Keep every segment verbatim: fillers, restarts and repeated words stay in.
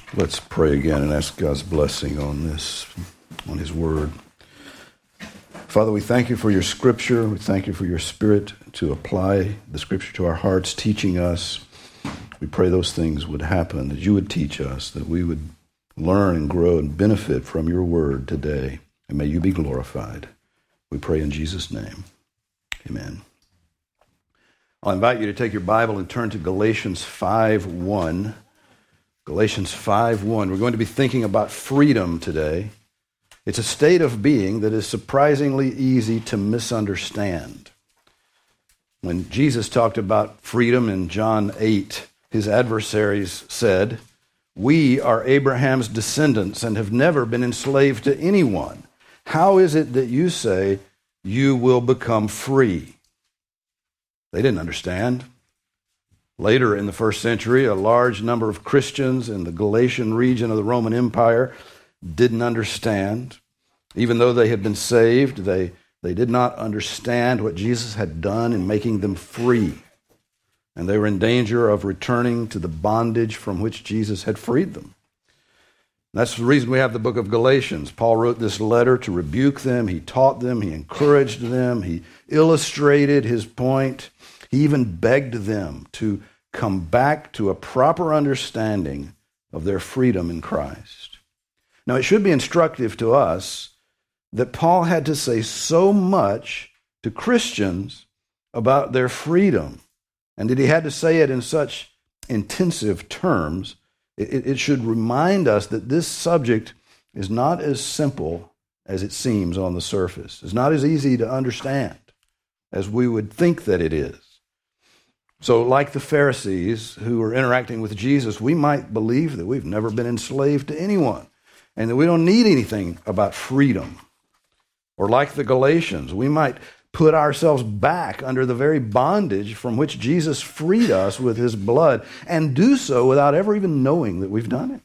Let's pray again and ask God's blessing on this, on His Word. Father, we thank you for your Scripture. We thank you for your Spirit to apply the Scripture to our hearts, teaching us. We pray those things would happen, that you would teach us, that we would learn and grow and benefit from your Word today. And may you be glorified. We pray in Jesus' name. Amen. I'll invite you to take your Bible and turn to Galatians five one. Galatians five one. We're going to be thinking about freedom today. It's a state of being that is surprisingly easy to misunderstand. When Jesus talked about freedom in John eight, his adversaries said, "We are Abraham's descendants and have never been enslaved to anyone. How is it that you say you will become free?" They didn't understand. Later in the first century, a large number of Christians in the Galatian region of the Roman Empire didn't understand. Even though they had been saved, they, they did not understand what Jesus had done in making them free. And they were in danger of returning to the bondage from which Jesus had freed them. That's the reason we have the book of Galatians. Paul wrote this letter to rebuke them. He taught them. He encouraged them. He illustrated his point. He even begged them to come back to a proper understanding of their freedom in Christ. Now, it should be instructive to us that Paul had to say so much to Christians about their freedom, and that he had to say it in such intensive terms. It, it should remind us that this subject is not as simple as it seems on the surface. It's not as easy to understand as we would think that it is. So like the Pharisees who were interacting with Jesus, we might believe that we've never been enslaved to anyone and that we don't need anything about freedom. Or like the Galatians, we might put ourselves back under the very bondage from which Jesus freed us with his blood and do so without ever even knowing that we've done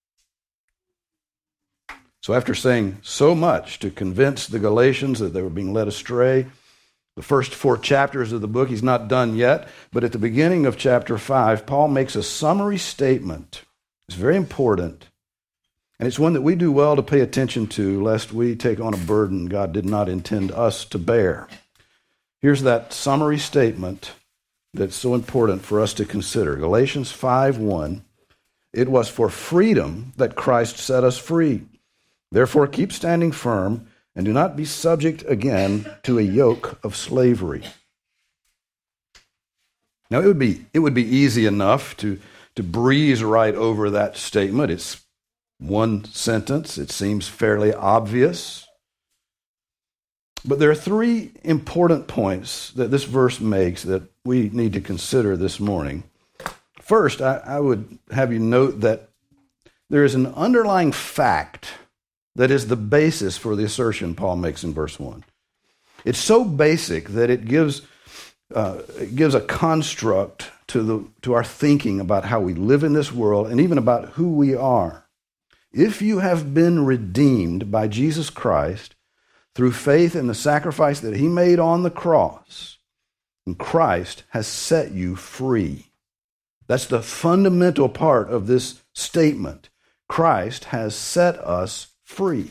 it. So after saying so much to convince the Galatians that they were being led astray, the first four chapters of the book, he's not done yet, but at the beginning of chapter five, Paul makes a summary statement. It's very important, and it's one that we do well to pay attention to, lest we take on a burden God did not intend us to bear. Here's that summary statement that's so important for us to consider. Galatians five one, "It was for freedom that Christ set us free. Therefore keep standing firm, and do not be subject again to a yoke of slavery." Now, it would be it would be easy enough to, to breeze right over that statement. It's one sentence. It seems fairly obvious. But there are three important points that this verse makes that we need to consider this morning. First, I, I would have you note that there is an underlying fact that is the basis for the assertion Paul makes in verse one. It's so basic that it gives uh, it gives a construct to the to our thinking about how we live in this world and even about who we are. If you have been redeemed by Jesus Christ through faith in the sacrifice that he made on the cross, and Christ has set you free. That's the fundamental part of this statement. Christ has set us free.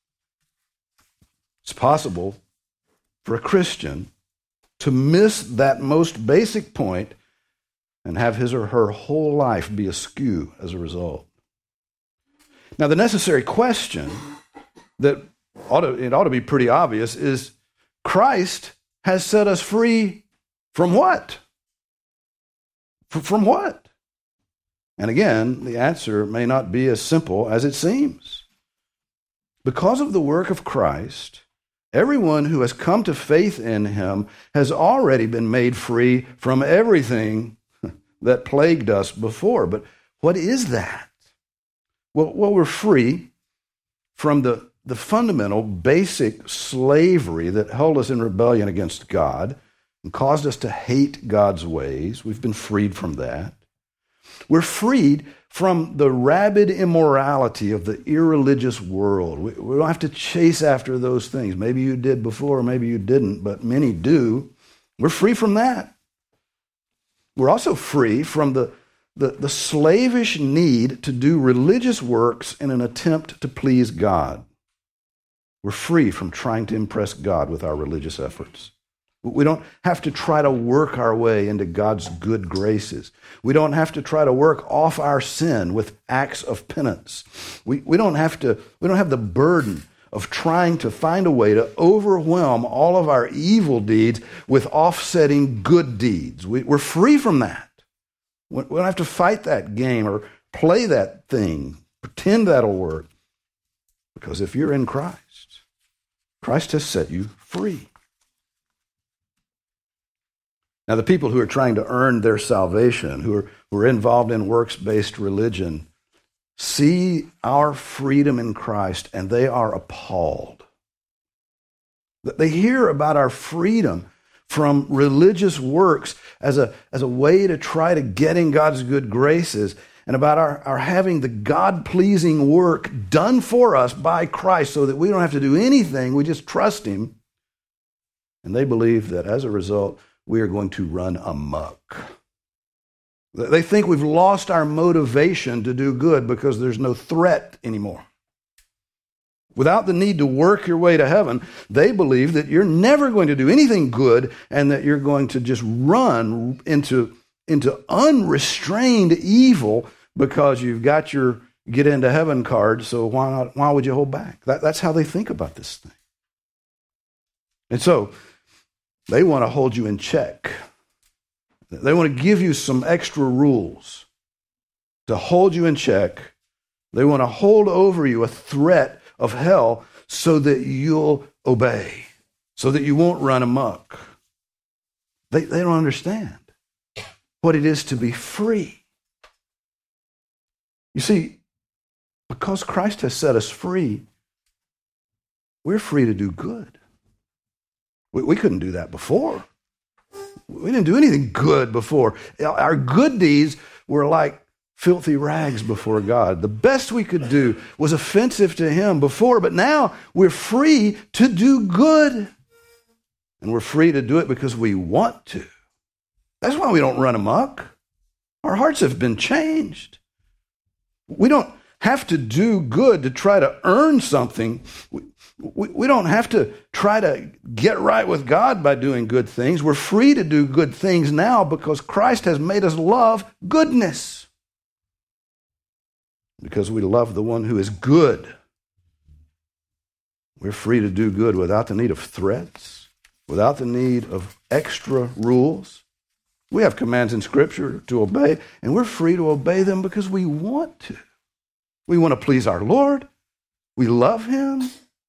It's possible for a Christian to miss that most basic point and have his or her whole life be askew as a result. Now, the necessary question that ought to, it ought to be pretty obvious is, Christ has set us free from what? F- from what? And again, the answer may not be as simple as it seems. Because of the work of Christ, everyone who has come to faith in him has already been made free from everything that plagued us before. But what is that? Well, well we're free from the, the fundamental, basic slavery that held us in rebellion against God and caused us to hate God's ways. We've been freed from that. We're freed from the rabid immorality of the irreligious world. We, we don't have to chase after those things. Maybe you did before, maybe you didn't, but many do. We're free from that. We're also free from the, the, the slavish need to do religious works in an attempt to please God. We're free from trying to impress God with our religious efforts. We don't have to try to work our way into God's good graces. We don't have to try to work off our sin with acts of penance. We, we don't have to, we don't have the burden of trying to find a way to overwhelm all of our evil deeds with offsetting good deeds. We, we're free from that. We don't have to fight that game or play that thing, pretend that'll work. Because if you're in Christ, Christ has set you free. Now, the people who are trying to earn their salvation, who are, who are involved in works-based religion, see our freedom in Christ, and they are appalled. They hear about our freedom from religious works as a, as a way to try to get in God's good graces, and about our, our having the God-pleasing work done for us by Christ so that we don't have to do anything, we just trust Him. And they believe that as a result, we are going to run amok. They think we've lost our motivation to do good because there's no threat anymore. Without the need to work your way to heaven, they believe that you're never going to do anything good and that you're going to just run into, into unrestrained evil because you've got your get into heaven card, so why not, why would you hold back? That, that's how they think about this thing. And so, they want to hold you in check. They want to give you some extra rules to hold you in check. They want to hold over you a threat of hell so that you'll obey, so that you won't run amok. They, they don't understand what it is to be free. You see, because Christ has set us free, we're free to do good. We, we couldn't do that before. We didn't do anything good before. Our good deeds were like filthy rags before God. The best we could do was offensive to Him before, but now we're free to do good. And we're free to do it because we want to. That's why we don't run amok. Our hearts have been changed. We don't have to do good to try to earn something. We, we, we don't have to try to get right with God by doing good things. We're free to do good things now because Christ has made us love goodness. Because we love the one who is good. We're free to do good without the need of threats, without the need of extra rules. We have commands in Scripture to obey, and we're free to obey them because we want to. We want to please our Lord. We love Him.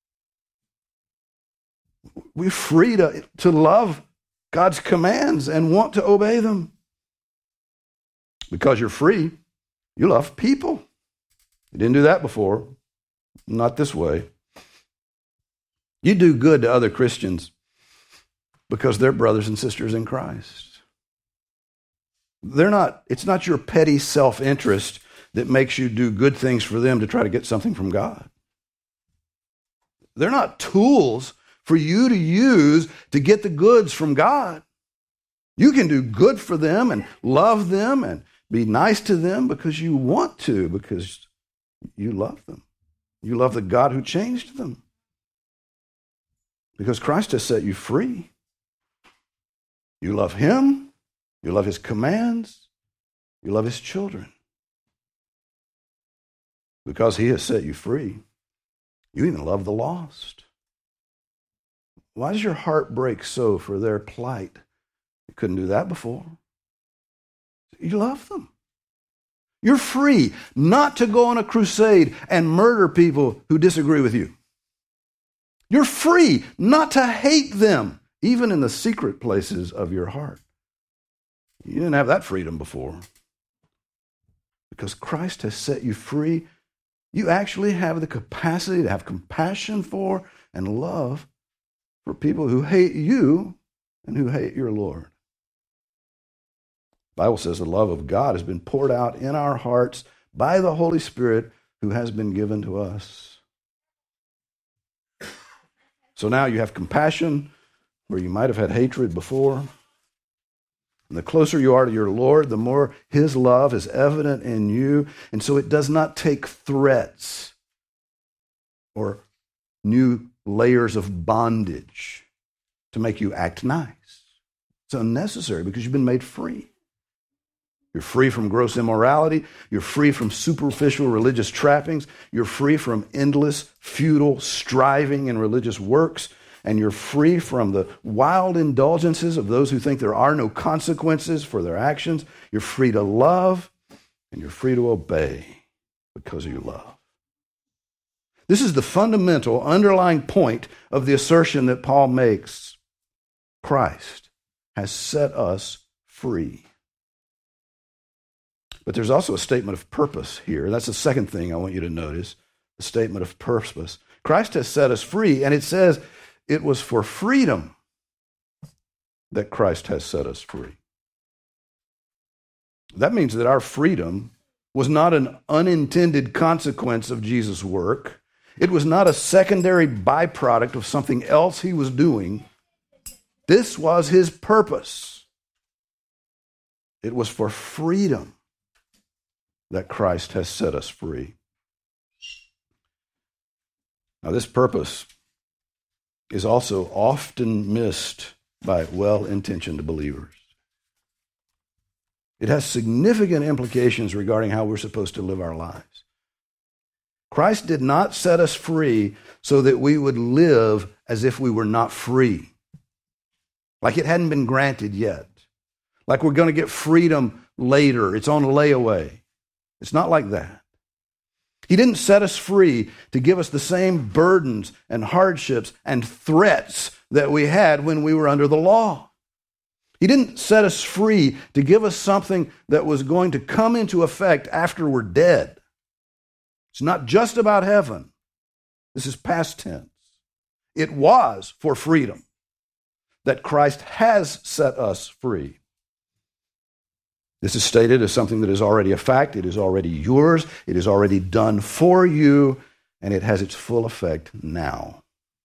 We're free to, to love God's commands and want to obey them. Because you're free, you love people. You didn't do that before. Not this way. You do good to other Christians because they're brothers and sisters in Christ. They're not, it's not your petty self-interest that makes you do good things for them to try to get something from God. They're not tools for you to use to get the goods from God. You can do good for them and love them and be nice to them because you want to, because you love them. You love the God who changed them. Because Christ has set you free. You love Him. You love His commands. You love His children. Because He has set you free, you even love the lost. Why does your heart break so for their plight? You couldn't do that before. You love them. You're free not to go on a crusade and murder people who disagree with you. You're free not to hate them, even in the secret places of your heart. You didn't have that freedom before. Because Christ has set you free, you actually have the capacity to have compassion for and love for people who hate you and who hate your Lord. The Bible says the love of God has been poured out in our hearts by the Holy Spirit who has been given to us. So now you have compassion where you might have had hatred before. And the closer you are to your Lord, the more his love is evident in you. And so it does not take threats or new layers of bondage to make you act nice. It's unnecessary because you've been made free. You're free from gross immorality. You're free from superficial religious trappings. You're free from endless, futile striving in religious works. And you're free from the wild indulgences of those who think there are no consequences for their actions. You're free to love, and you're free to obey because you love. This is the fundamental underlying point of the assertion that Paul makes. Christ has set us free. But there's also a statement of purpose here. That's the second thing I want you to notice, the statement of purpose. Christ has set us free, and it says it was for freedom that Christ has set us free. That means that our freedom was not an unintended consequence of Jesus' work. It was not a secondary byproduct of something else he was doing. This was his purpose. It was for freedom that Christ has set us free. Now, this purpose is also often missed by well-intentioned believers. It has significant implications regarding how we're supposed to live our lives. Christ did not set us free so that we would live as if we were not free, like it hadn't been granted yet, like we're going to get freedom later, it's on layaway. It's not like that. He didn't set us free to give us the same burdens and hardships and threats that we had when we were under the law. He didn't set us free to give us something that was going to come into effect after we're dead. It's not just about heaven. This is past tense. It was for freedom that Christ has set us free. This is stated as something that is already a fact. It is already yours. It is already done for you, and it has its full effect now.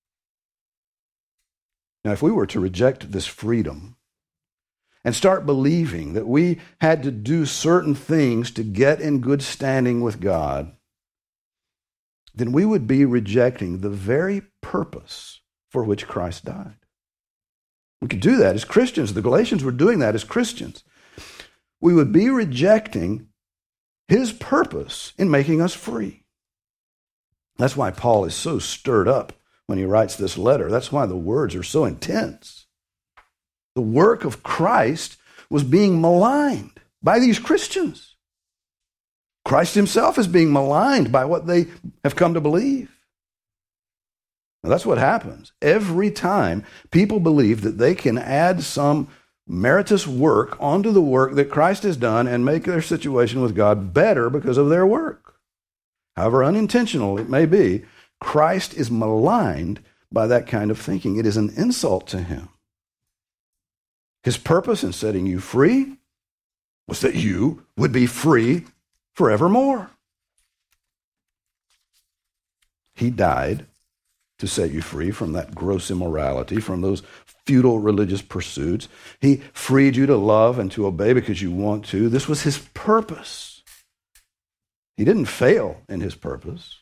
Now, if we were to reject this freedom and start believing that we had to do certain things to get in good standing with God, then we would be rejecting the very purpose for which Christ died. We could do that as Christians. The Galatians were doing that as Christians. We would be rejecting his purpose in making us free. That's why Paul is so stirred up when he writes this letter. That's why the words are so intense. The work of Christ was being maligned by these Christians. Christ himself is being maligned by what they have come to believe. Now, that's what happens. Every time people believe that they can add some meritorious work onto the work that Christ has done and make their situation with God better because of their work, however unintentional it may be, Christ is maligned by that kind of thinking. It is an insult to him. His purpose in setting you free was that you would be free forevermore. He died to set you free from that gross immorality, from those futile religious pursuits. He freed you to love and to obey because you want to. This was his purpose. He didn't fail in his purpose.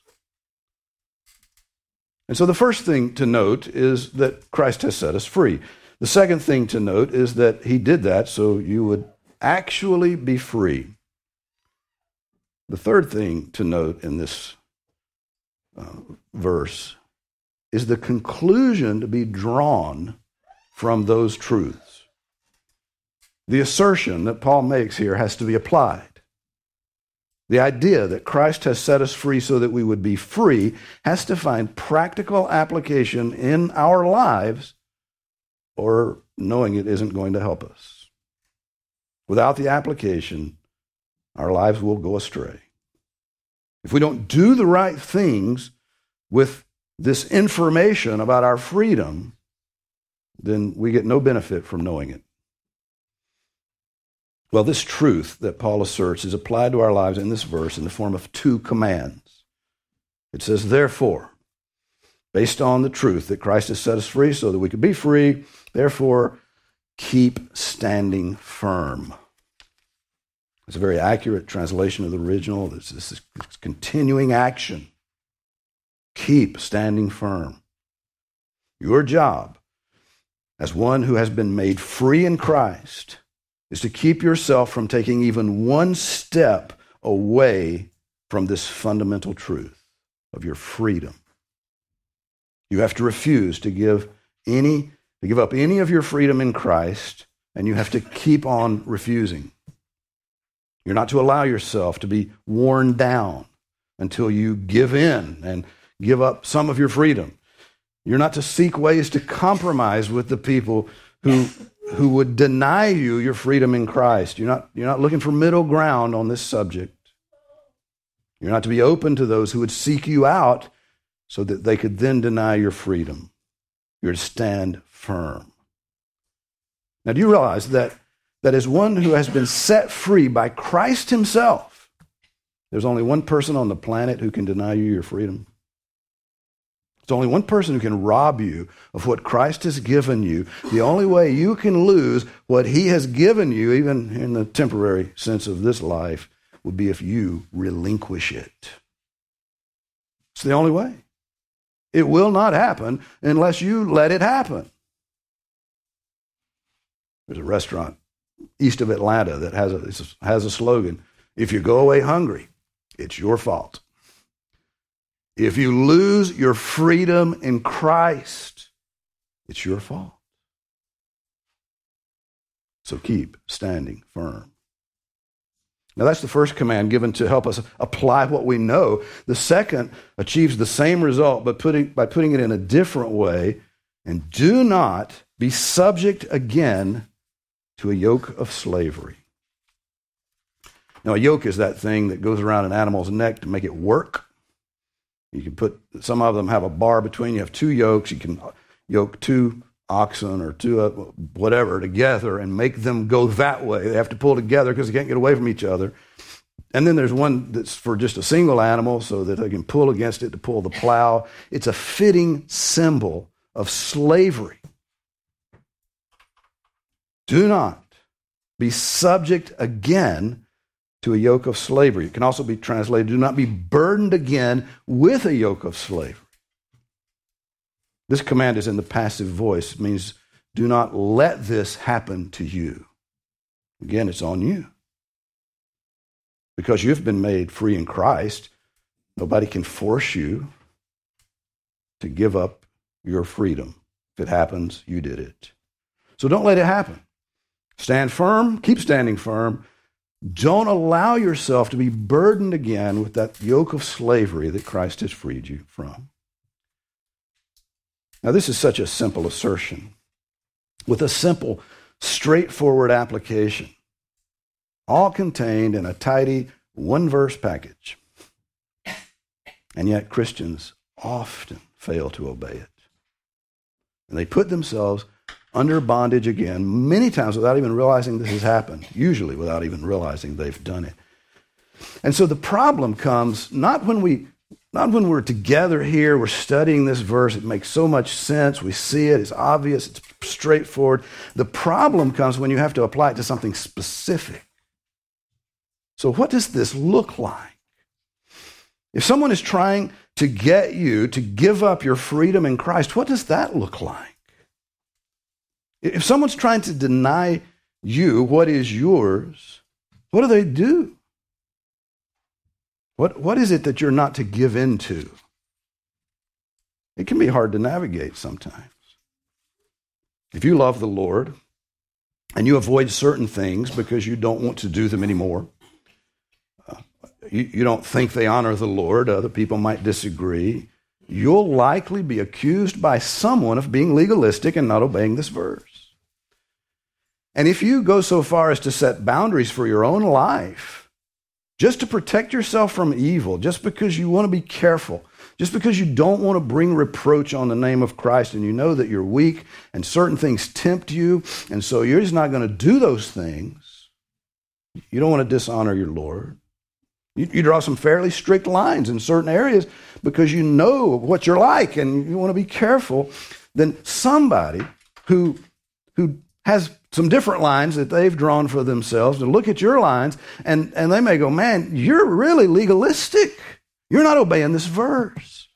And so the first thing to note is that Christ has set us free. The second thing to note is that he did that so you would actually be free. The third thing to note in this uh, verse is the conclusion to be drawn from those truths. The assertion that Paul makes here has to be applied. The idea that Christ has set us free so that we would be free has to find practical application in our lives, or knowing it isn't going to help us. Without the application, our lives will go astray. If we don't do the right things with this information about our freedom, then we get no benefit from knowing it. Well, this truth that Paul asserts is applied to our lives in this verse in the form of two commands. It says, therefore, based on the truth that Christ has set us free so that we could be free, therefore, keep standing firm. It's a very accurate translation of the original. This is continuing action. Keep standing firm. Your job as one who has been made free in Christ is to keep yourself from taking even one step away from this fundamental truth of your freedom. You have to refuse to give any, to give up any of your freedom in Christ, and you have to keep on refusing. You're not to allow yourself to be worn down until you give in and give up some of your freedom. You're not to seek ways to compromise with the people who, who would deny you your freedom in Christ. You're not, you're not looking for middle ground on this subject. You're not to be open to those who would seek you out so that they could then deny your freedom. You're to stand firm. Now, do you realize that, that as one who has been set free by Christ himself, there's only one person on the planet who can deny you your freedom? There's only one person who can rob you of what Christ has given you. The only way you can lose what he has given you, even in the temporary sense of this life, would be if you relinquish it. It's the only way. It will not happen unless you let it happen. There's a restaurant east of Atlanta that has a, has a slogan, if you go away hungry, it's your fault. If you lose your freedom in Christ, it's your fault. So keep standing firm. Now that's the first command given to help us apply what we know. The second achieves the same result, but putting, by putting it in a different way. And do not be subject again to a yoke of slavery. Now a yoke is that thing that goes around an animal's neck to make it work. You can put, some of them have a bar between. You have two yokes. You can yoke two oxen or two uh, whatever together and make them go that way. They have to pull together because they can't get away from each other. And then there's one that's for just a single animal so that they can pull against it to pull the plow. It's a fitting symbol of slavery. Do not be subject again to a yoke of slavery. It can also be translated, do not be burdened again with a yoke of slavery. This command is in the passive voice. It means do not let this happen to you. Again, it's on you. Because you've been made free in Christ, nobody can force you to give up your freedom. If it happens, you did it. So don't let it happen. Stand firm, keep standing firm. Don't allow yourself to be burdened again with that yoke of slavery that Christ has freed you from. Now, this is such a simple assertion with a simple, straightforward application, all contained in a tidy one-verse package. And yet Christians often fail to obey it. And they put themselves under bondage again, many times without even realizing this has happened, usually without even realizing they've done it. And so the problem comes not when we, not when we're together here, we're studying this verse, it makes so much sense, we see it, it's obvious, it's straightforward. The problem comes when you have to apply it to something specific. So what does this look like? If someone is trying to get you to give up your freedom in Christ, what does that look like? If someone's trying to deny you what is yours, what do they do? What, what is it that you're not to give into? It can be hard to navigate sometimes. If you love the Lord and you avoid certain things because you don't want to do them anymore, uh, you, you don't think they honor the Lord, other people might disagree, you'll likely be accused by someone of being legalistic and not obeying this verse. And if you go so far as to set boundaries for your own life, just to protect yourself from evil, just because you want to be careful, just because you don't want to bring reproach on the name of Christ and you know that you're weak and certain things tempt you, and so you're just not going to do those things, you don't want to dishonor your Lord. You, you draw some fairly strict lines in certain areas because you know what you're like and you want to be careful. Then somebody who, who has some different lines that they've drawn for themselves to look at your lines, and, and they may go, man, you're really legalistic. You're not obeying this verse.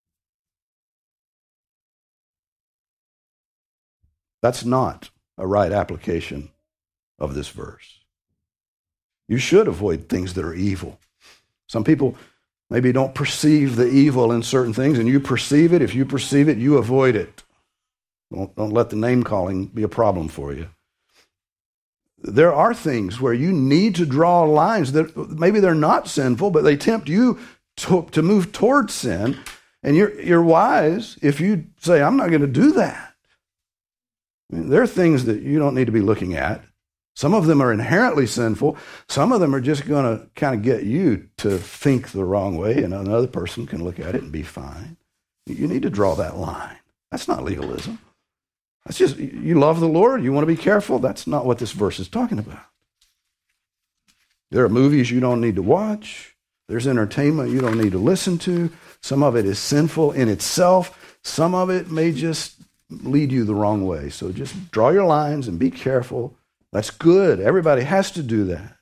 That's not a right application of this verse. You should avoid things that are evil. Some people maybe don't perceive the evil in certain things, and you perceive it. If you perceive it, you avoid it. Don't, don't let the name calling be a problem for you. There are things where you need to draw lines that maybe they're not sinful, but they tempt you to, to move towards sin. And you're, you're wise if you say, I'm not going to do that. I mean, there are things that you don't need to be looking at. Some of them are inherently sinful. Some of them are just going to kind of get you to think the wrong way, and another person can look at it and be fine. You need to draw that line. That's not legalism. That's just, you love the Lord, you want to be careful. That's not what this verse is talking about. There are movies you don't need to watch. There's entertainment you don't need to listen to. Some of it is sinful in itself. Some of it may just lead you the wrong way. So just draw your lines and be careful. That's good. Everybody has to do that.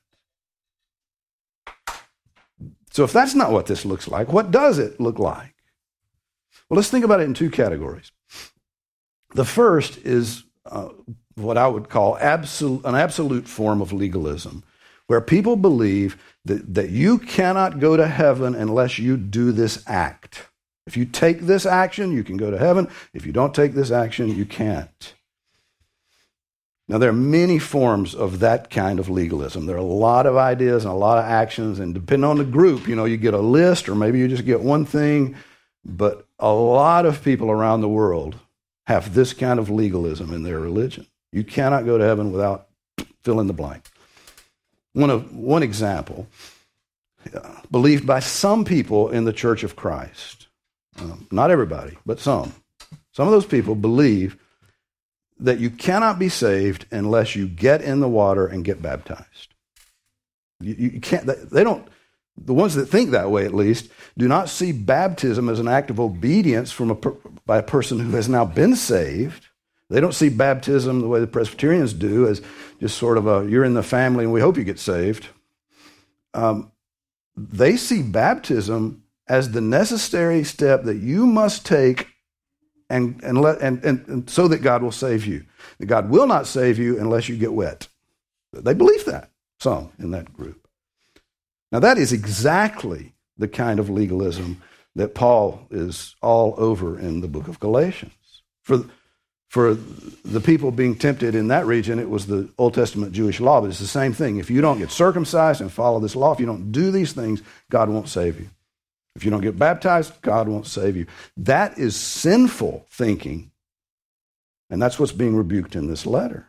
So if that's not what this looks like, what does it look like? Well, let's think about it in two categories. The first is uh, what I would call absolute, an absolute form of legalism, where people believe that, that you cannot go to heaven unless you do this act. If you take this action, you can go to heaven. If you don't take this action, you can't. Now, there are many forms of that kind of legalism. There are a lot of ideas and a lot of actions, and depending on the group, you know, you get a list, or maybe you just get one thing, but a lot of people around the world have this kind of legalism in their religion. You cannot go to heaven without fill in the blank. One of one example, uh, believed by some people in the Church of Christ, um, not everybody, but some. Some of those people believe that you cannot be saved unless you get in the water and get baptized. You, you can't. They don't. The ones that think that way, at least, do not see baptism as an act of obedience from a by a person who has now been saved. They don't see baptism the way the Presbyterians do, as just sort of a, you're in the family and we hope you get saved. Um, they see baptism as the necessary step that you must take and, and, let, and, and, and so that God will save you. That God will not save you unless you get wet. They believe that, some in that group. Now, that is exactly the kind of legalism that Paul is all over in the book of Galatians. For, for the people being tempted in that region, it was the Old Testament Jewish law, but it's the same thing. If you don't get circumcised and follow this law, if you don't do these things, God won't save you. If you don't get baptized, God won't save you. That is sinful thinking, and that's what's being rebuked in this letter.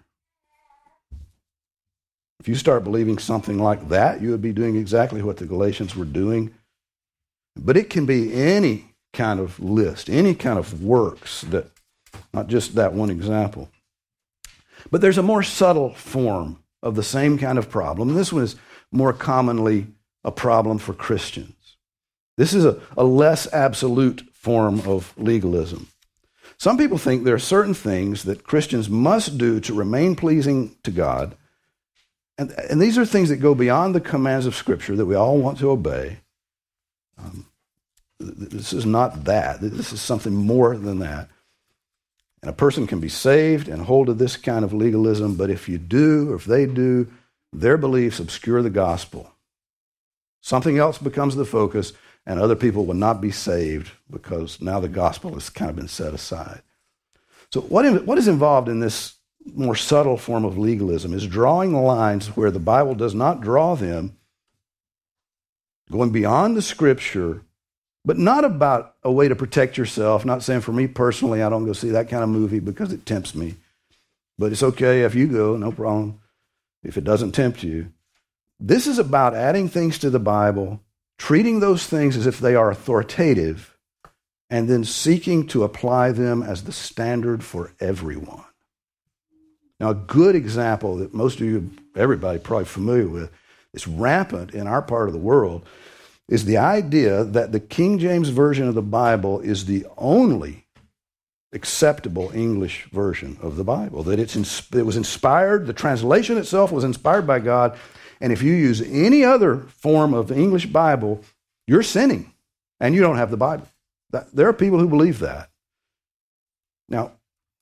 If you start believing something like that, you would be doing exactly what the Galatians were doing. But it can be any kind of list, any kind of works, that, not just that one example. But there's a more subtle form of the same kind of problem. And this one is more commonly a problem for Christians. This is a, a less absolute form of legalism. Some people think there are certain things that Christians must do to remain pleasing to God. And, and these are things that go beyond the commands of Scripture that we all want to obey. Um, this is not that. This is something more than that. And a person can be saved and hold to this kind of legalism, but if you do, or if they do, their beliefs obscure the gospel. Something else becomes the focus, and other people will not be saved because now the gospel has kind of been set aside. So what, what is involved in this more subtle form of legalism is drawing lines where the Bible does not draw them, going beyond the Scripture, but not about a way to protect yourself, not saying for me personally, I don't go see that kind of movie because it tempts me. But it's okay if you go, no problem, if it doesn't tempt you. This is about adding things to the Bible, treating those things as if they are authoritative, and then seeking to apply them as the standard for everyone. Now, a good example that most of you, everybody probably familiar with, is rampant in our part of the world, is the idea that the King James Version of the Bible is the only acceptable English version of the Bible, that it's ins- it was inspired, the translation itself was inspired by God, and if you use any other form of the English Bible, you're sinning, and you don't have the Bible. That, there are people who believe that. Now,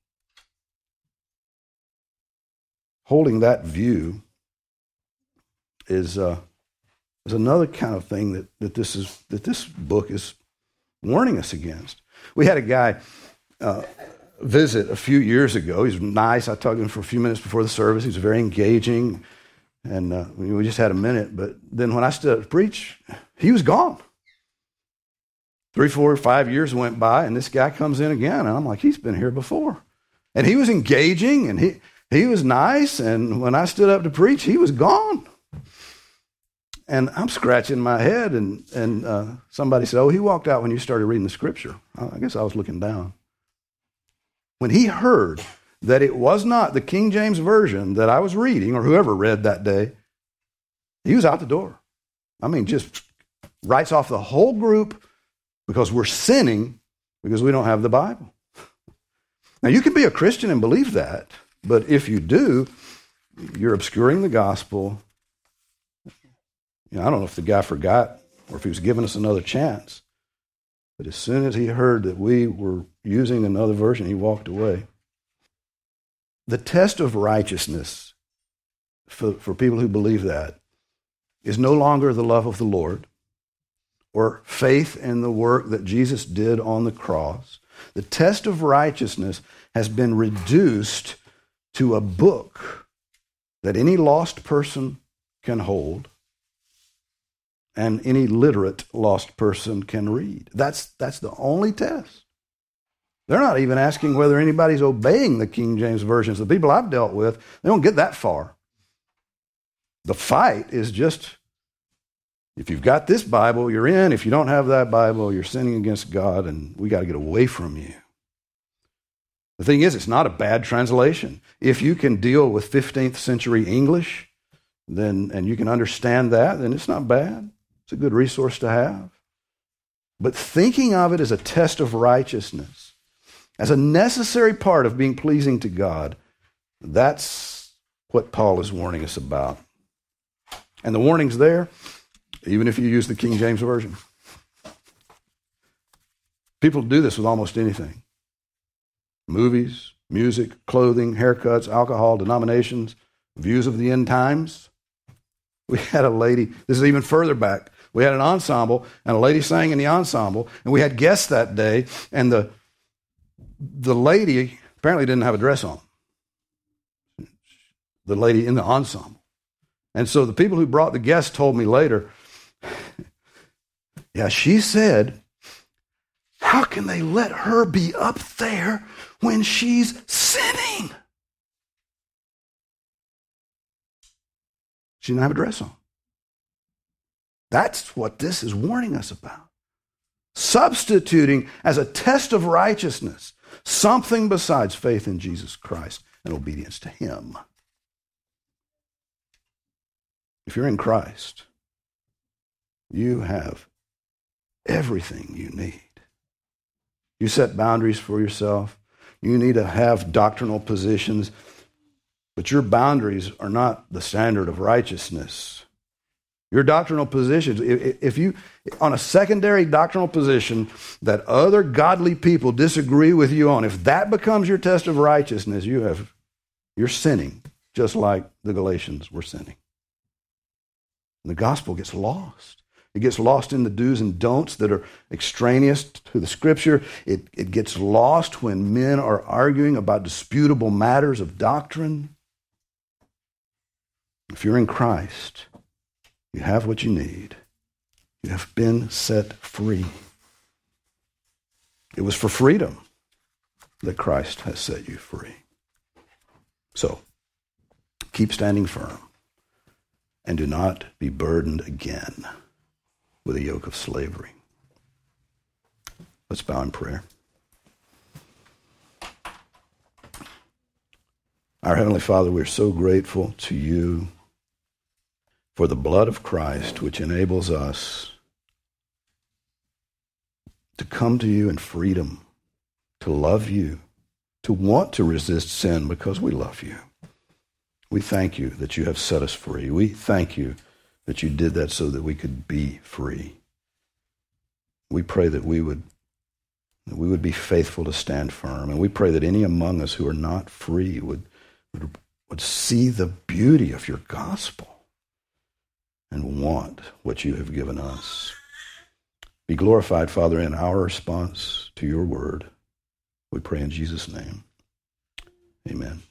holding that view is uh, is another kind of thing that, that this is that this book is warning us against. We had a guy uh, visit a few years ago. He was nice. I talked to him for a few minutes before the service. He was very engaging, and uh, we just had a minute. But then when I stood up to preach, he was gone. Three, four, five years went by, and this guy comes in again, and I'm like, he's been here before. And he was engaging, and he he was nice, and when I stood up to preach, he was gone. And I'm scratching my head, and, and uh, somebody said, oh, he walked out when you started reading the scripture. I guess I was looking down. When he heard that it was not the King James Version that I was reading, or whoever read that day, he was out the door. I mean, just writes off the whole group because we're sinning because we don't have the Bible. Now, you can be a Christian and believe that, but if you do, you're obscuring the gospel. You know, I don't know if the guy forgot or if he was giving us another chance. But as soon as he heard that we were using another version, he walked away. The test of righteousness for, for people who believe that is no longer the love of the Lord or faith in the work that Jesus did on the cross. The test of righteousness has been reduced to a book that any lost person can hold and any literate lost person can read. That's, that's the only test. They're not even asking whether anybody's obeying the King James versions. The people I've dealt with, they don't get that far. The fight is just, if you've got this Bible, you're in. If you don't have that Bible, you're sinning against God, and we got to get away from you. The thing is, it's not a bad translation. If you can deal with fifteenth century English, then and you can understand that, then it's not bad. It's a good resource to have. But thinking of it as a test of righteousness, as a necessary part of being pleasing to God, that's what Paul is warning us about. And the warning's there, even if you use the King James Version. People do this with almost anything. Movies, music, clothing, haircuts, alcohol, denominations, views of the end times. We had a lady, this is even further back, we had an ensemble, and a lady sang in the ensemble, and we had guests that day, and the, the lady apparently didn't have a dress on. The lady in the ensemble. And so the people who brought the guests told me later, yeah, she said, how can they let her be up there when she's sinning? She didn't have a dress on. That's what this is warning us about. Substituting as a test of righteousness something besides faith in Jesus Christ and obedience to Him. If you're in Christ, you have everything you need. You set boundaries for yourself. You need to have doctrinal positions, but your boundaries are not the standard of righteousness. Your doctrinal positions, if you, on a secondary doctrinal position that other godly people disagree with you on, if that becomes your test of righteousness, you have, you're sinning, just like the Galatians were sinning. And the gospel gets lost. It gets lost in the do's and don'ts that are extraneous to the Scripture. It, it gets lost when men are arguing about disputable matters of doctrine. If you're in Christ, you have what you need. You have been set free. It was for freedom that Christ has set you free. So, keep standing firm and do not be burdened again with a yoke of slavery. Let's bow in prayer. Our Heavenly Father, we're so grateful to you for the blood of Christ, which enables us to come to you in freedom, to love you, to want to resist sin because we love you. We thank you that you have set us free. We thank you that you did that so that we could be free. We pray that we would, that we would be faithful to stand firm. And we pray that any among us who are not free would, would, would see the beauty of your gospel and want what you have given us. Be glorified, Father, in our response to your word. We pray in Jesus' name. Amen.